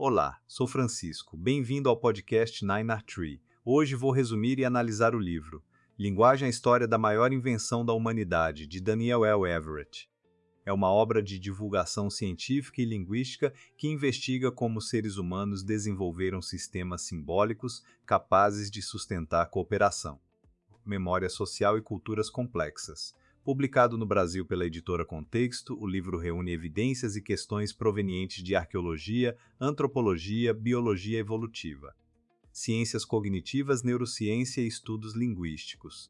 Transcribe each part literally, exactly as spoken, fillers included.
Olá, sou Francisco. Bem-vindo ao podcast Nine R Tree. Hoje vou resumir e analisar o livro Linguagem: A História da Maior Invenção da Humanidade, de Daniel L. Everett. É uma obra de divulgação científica e linguística que investiga como os seres humanos desenvolveram sistemas simbólicos capazes de sustentar cooperação, memória social e culturas complexas. Publicado no Brasil pela editora Contexto, o livro reúne evidências e questões provenientes de arqueologia, antropologia, biologia evolutiva, ciências cognitivas, neurociência e estudos linguísticos.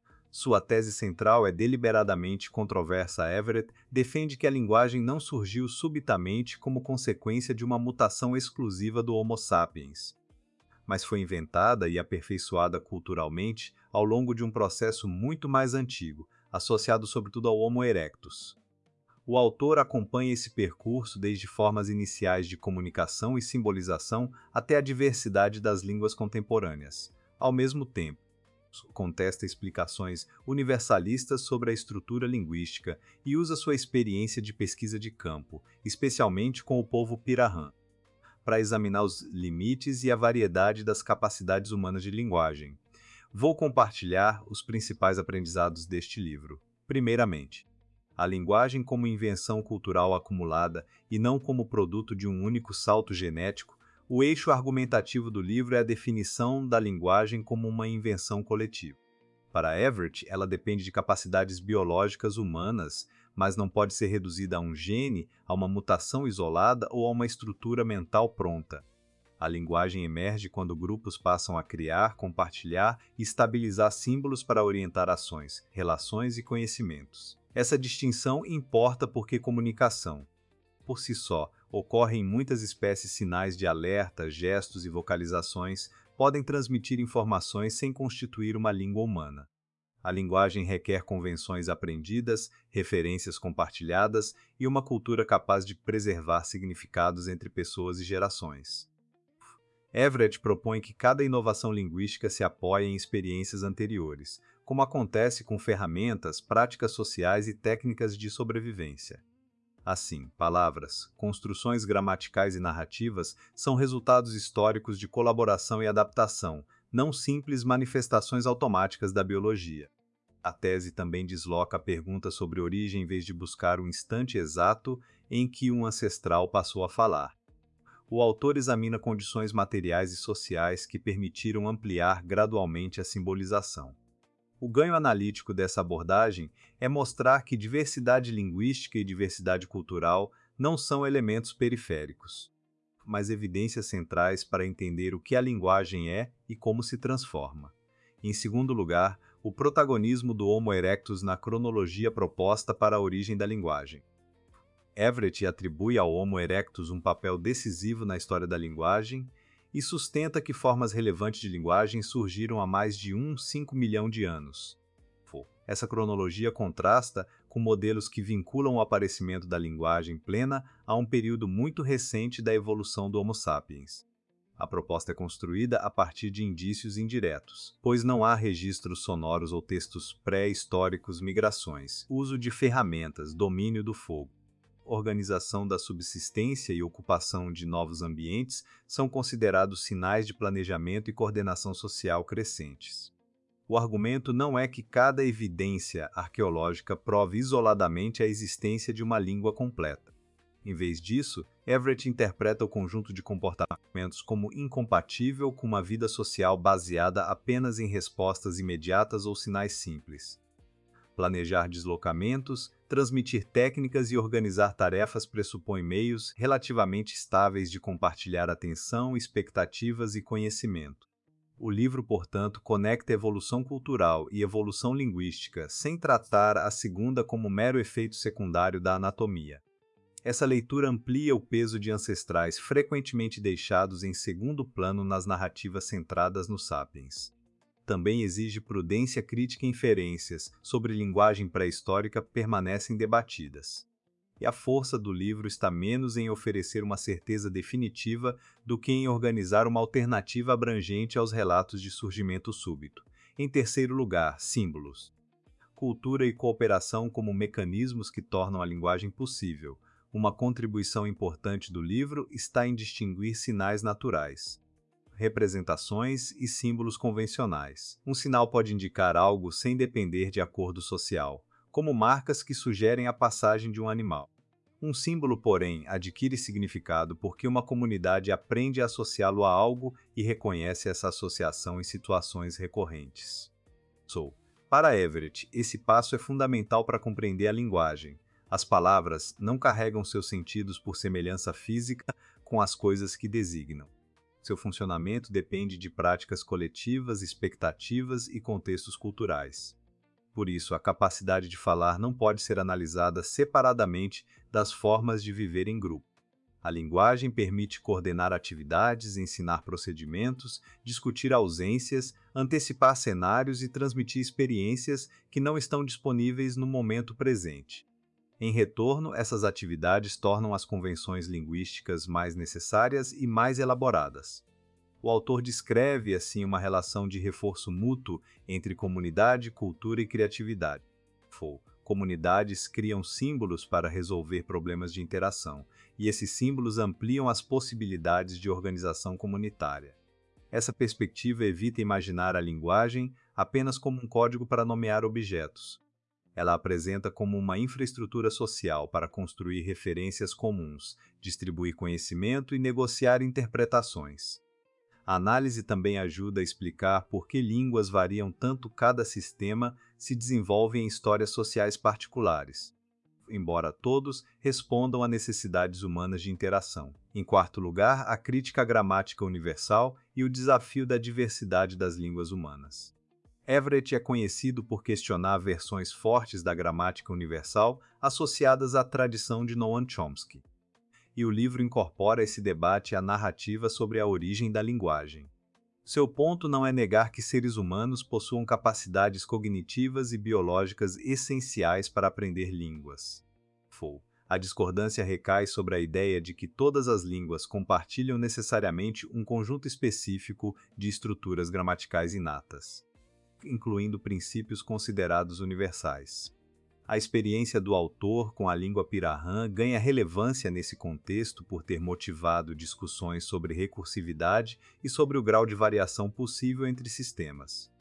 Sua tese central é deliberadamente controversa. Everett defende que a linguagem não surgiu subitamente como consequência de uma mutação exclusiva do Homo sapiens, mas foi inventada e aperfeiçoada culturalmente ao longo de um processo muito mais antigo, associado sobretudo ao Homo erectus. O autor acompanha esse percurso desde formas iniciais de comunicação e simbolização até a diversidade das línguas contemporâneas. Ao mesmo tempo, contesta explicações universalistas sobre a estrutura linguística e usa sua experiência de pesquisa de campo, especialmente com o povo Pirahã, para examinar os limites e a variedade das capacidades humanas de linguagem. Vou compartilhar os principais aprendizados deste livro. Primeiramente, a linguagem como invenção cultural acumulada e não como produto de um único salto genético. O eixo argumentativo do livro é a definição da linguagem como uma invenção coletiva. Para Everett, ela depende de capacidades biológicas humanas, mas não pode ser reduzida a um gene, a uma mutação isolada ou a uma estrutura mental pronta. A linguagem emerge quando grupos passam a criar, compartilhar e estabilizar símbolos para orientar ações, relações e conhecimentos. Essa distinção importa porque comunicação, por si só, ocorre em muitas espécies. Sinais de alerta, gestos e vocalizações podem transmitir informações sem constituir uma língua humana. A linguagem requer convenções aprendidas, referências compartilhadas e uma cultura capaz de preservar significados entre pessoas e gerações. Everett propõe que cada inovação linguística se apoie em experiências anteriores, como acontece com ferramentas, práticas sociais e técnicas de sobrevivência. Assim, palavras, construções gramaticais e narrativas são resultados históricos de colaboração e adaptação, não simples manifestações automáticas da biologia. A tese também desloca a pergunta sobre origem em vez de buscar o instante exato em que um ancestral passou a falar. O autor examina condições materiais e sociais que permitiram ampliar gradualmente a simbolização. O ganho analítico dessa abordagem é mostrar que diversidade linguística e diversidade cultural não são elementos periféricos, mas evidências centrais para entender o que a linguagem é e como se transforma. Em segundo lugar, o protagonismo do Homo erectus na cronologia proposta para a origem da linguagem. Everett atribui ao Homo erectus um papel decisivo na história da linguagem e sustenta que formas relevantes de linguagem surgiram há mais de um vírgula cinco milhão de anos. Essa cronologia contrasta com modelos que vinculam o aparecimento da linguagem plena a um período muito recente da evolução do Homo sapiens. A proposta é construída a partir de indícios indiretos, pois não há registros sonoros ou textos pré-históricos. Migrações, uso de ferramentas, domínio do fogo, organização da subsistência e ocupação de novos ambientes são considerados sinais de planejamento e coordenação social crescentes. O argumento não é que cada evidência arqueológica prove isoladamente a existência de uma língua completa. Em vez disso, Everett interpreta o conjunto de comportamentos como incompatível com uma vida social baseada apenas em respostas imediatas ou sinais simples. Planejar deslocamentos, transmitir técnicas e organizar tarefas pressupõe meios relativamente estáveis de compartilhar atenção, expectativas e conhecimento. O livro, portanto, conecta evolução cultural e evolução linguística, sem tratar a segunda como mero efeito secundário da anatomia. Essa leitura amplia o peso de ancestrais frequentemente deixados em segundo plano nas narrativas centradas no sapiens. Também exige prudência crítica e inferências sobre linguagem pré-histórica permanecem debatidas. E a força do livro está menos em oferecer uma certeza definitiva do que em organizar uma alternativa abrangente aos relatos de surgimento súbito. Em terceiro lugar, símbolos. Cultura e cooperação como mecanismos que tornam a linguagem possível. Uma contribuição importante do livro está em distinguir sinais naturais, representações e símbolos convencionais. Um sinal pode indicar algo sem depender de acordo social, como marcas que sugerem a passagem de um animal. Um símbolo, porém, adquire significado porque uma comunidade aprende a associá-lo a algo e reconhece essa associação em situações recorrentes. So, para Everett, esse passo é fundamental para compreender a linguagem. As palavras não carregam seus sentidos por semelhança física com as coisas que designam. Seu funcionamento depende de práticas coletivas, expectativas e contextos culturais. Por isso, a capacidade de falar não pode ser analisada separadamente das formas de viver em grupo. A linguagem permite coordenar atividades, ensinar procedimentos, discutir ausências, antecipar cenários e transmitir experiências que não estão disponíveis no momento presente. Em retorno, essas atividades tornam as convenções linguísticas mais necessárias e mais elaboradas. O autor descreve, assim, uma relação de reforço mútuo entre comunidade, cultura e criatividade. Comunidades criam símbolos para resolver problemas de interação, e esses símbolos ampliam as possibilidades de organização comunitária. Essa perspectiva evita imaginar a linguagem apenas como um código para nomear objetos. Ela apresenta como uma infraestrutura social para construir referências comuns, distribuir conhecimento e negociar interpretações. A análise também ajuda a explicar por que línguas variam tanto. Cada sistema se desenvolve em histórias sociais particulares, embora todos respondam a necessidades humanas de interação. Em quarto lugar, a crítica à gramática universal e o desafio da diversidade das línguas humanas. Everett é conhecido por questionar versões fortes da gramática universal associadas à tradição de Noam Chomsky. E o livro incorpora esse debate à narrativa sobre a origem da linguagem. Seu ponto não é negar que seres humanos possuam capacidades cognitivas e biológicas essenciais para aprender línguas. A discordância recai sobre a ideia de que todas as línguas compartilham necessariamente um conjunto específico de estruturas gramaticais inatas, incluindo princípios considerados universais. A experiência do autor com a língua Pirahã ganha relevância nesse contexto por ter motivado discussões sobre recursividade e sobre o grau de variação possível entre sistemas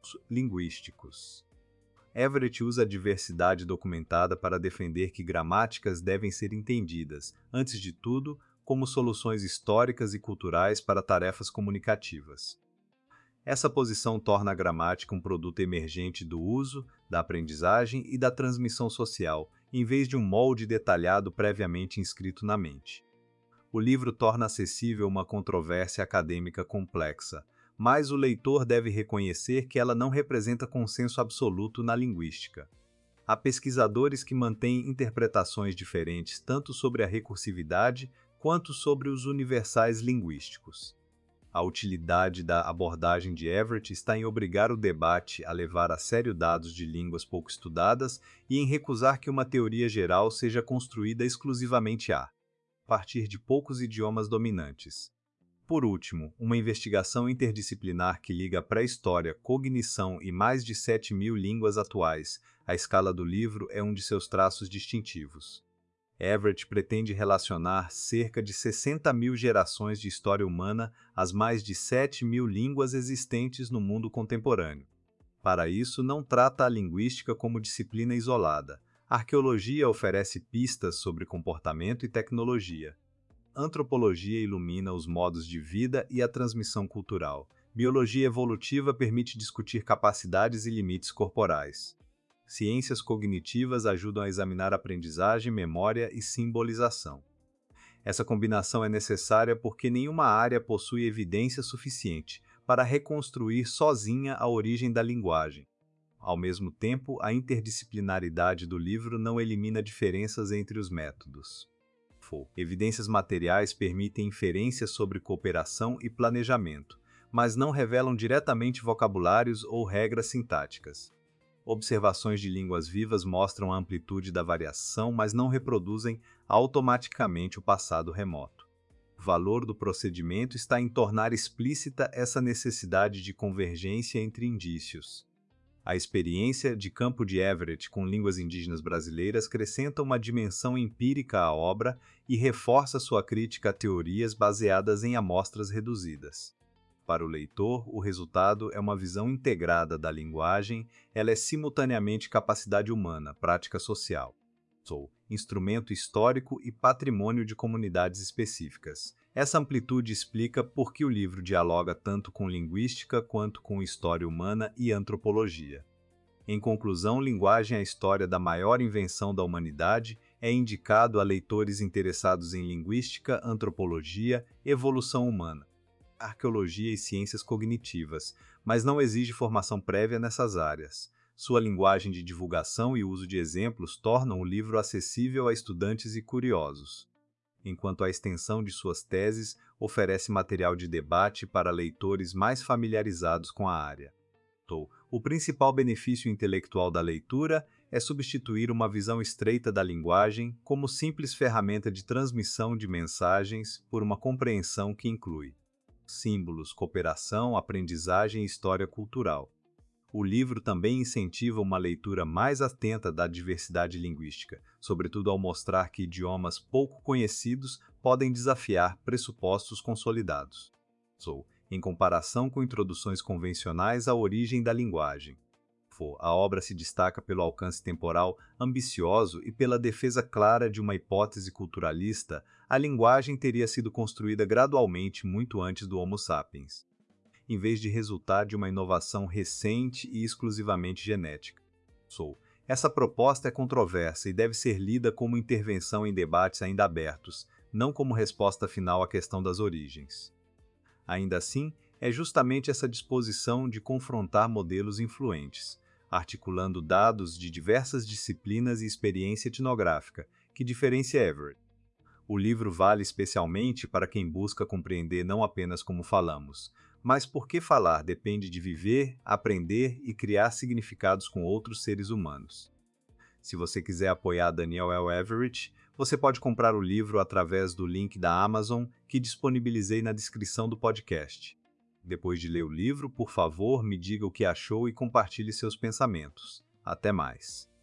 linguísticos. Everett usa a diversidade documentada para defender que gramáticas devem ser entendidas, antes de tudo, como soluções históricas e culturais para tarefas comunicativas. Essa posição torna a gramática um produto emergente do uso, da aprendizagem e da transmissão social, em vez de um molde detalhado previamente inscrito na mente. O livro torna acessível uma controvérsia acadêmica complexa, mas o leitor deve reconhecer que ela não representa consenso absoluto na linguística. Há pesquisadores que mantêm interpretações diferentes tanto sobre a recursividade quanto sobre os universais linguísticos. A utilidade da abordagem de Everett está em obrigar o debate a levar a sério dados de línguas pouco estudadas e em recusar que uma teoria geral seja construída exclusivamente a partir de poucos idiomas dominantes. Por último, uma investigação interdisciplinar que liga pré-história, cognição e mais de sete mil línguas atuais à escala do livro é um de seus traços distintivos. Everett pretende relacionar cerca de sessenta mil gerações de história humana às mais de sete mil línguas existentes no mundo contemporâneo. Para isso, não trata a linguística como disciplina isolada. A arqueologia oferece pistas sobre comportamento e tecnologia. A antropologia ilumina os modos de vida e a transmissão cultural. Biologia evolutiva permite discutir capacidades e limites corporais. Ciências cognitivas ajudam a examinar aprendizagem, memória e simbolização. Essa combinação é necessária porque nenhuma área possui evidência suficiente para reconstruir sozinha a origem da linguagem. Ao mesmo tempo, a interdisciplinaridade do livro não elimina diferenças entre os métodos. Evidências materiais permitem inferências sobre cooperação e planejamento, mas não revelam diretamente vocabulários ou regras sintáticas. Observações de línguas vivas mostram a amplitude da variação, mas não reproduzem automaticamente o passado remoto. O valor do procedimento está em tornar explícita essa necessidade de convergência entre indícios. A experiência de campo de Everett com línguas indígenas brasileiras acrescenta uma dimensão empírica à obra e reforça sua crítica a teorias baseadas em amostras reduzidas. Para o leitor, o resultado é uma visão integrada da linguagem, ela é simultaneamente capacidade humana, prática social, ou instrumento histórico e patrimônio de comunidades específicas. Essa amplitude explica por que o livro dialoga tanto com linguística quanto com história humana e antropologia. Em conclusão, Linguagem é a história da maior invenção da humanidade é indicado a leitores interessados em linguística, antropologia, evolução humana, arqueologia e ciências cognitivas, mas não exige formação prévia nessas áreas. Sua linguagem de divulgação e uso de exemplos tornam o livro acessível a estudantes e curiosos, enquanto a extensão de suas teses oferece material de debate para leitores mais familiarizados com a área. O principal benefício intelectual da leitura é substituir uma visão estreita da linguagem como simples ferramenta de transmissão de mensagens por uma compreensão que inclui símbolos, cooperação, aprendizagem e história cultural. O livro também incentiva uma leitura mais atenta da diversidade linguística, sobretudo ao mostrar que idiomas pouco conhecidos podem desafiar pressupostos consolidados, ou, em comparação com introduções convencionais à origem da linguagem. A obra se destaca pelo alcance temporal ambicioso e pela defesa clara de uma hipótese culturalista. A linguagem teria sido construída gradualmente muito antes do Homo sapiens, em vez de resultar de uma inovação recente e exclusivamente genética. Essa proposta é controversa e deve ser lida como intervenção em debates ainda abertos, não como resposta final à questão das origens. Ainda assim, é justamente essa disposição de confrontar modelos influentes, articulando dados de diversas disciplinas e experiência etnográfica, que diferencia Everett. O livro vale especialmente para quem busca compreender não apenas como falamos, mas por que falar depende de viver, aprender e criar significados com outros seres humanos. Se você quiser apoiar Daniel L. Everett, você pode comprar o livro através do link da Amazon que disponibilizei na descrição do podcast. Depois de ler o livro, por favor, me diga o que achou e compartilhe seus pensamentos. Até mais!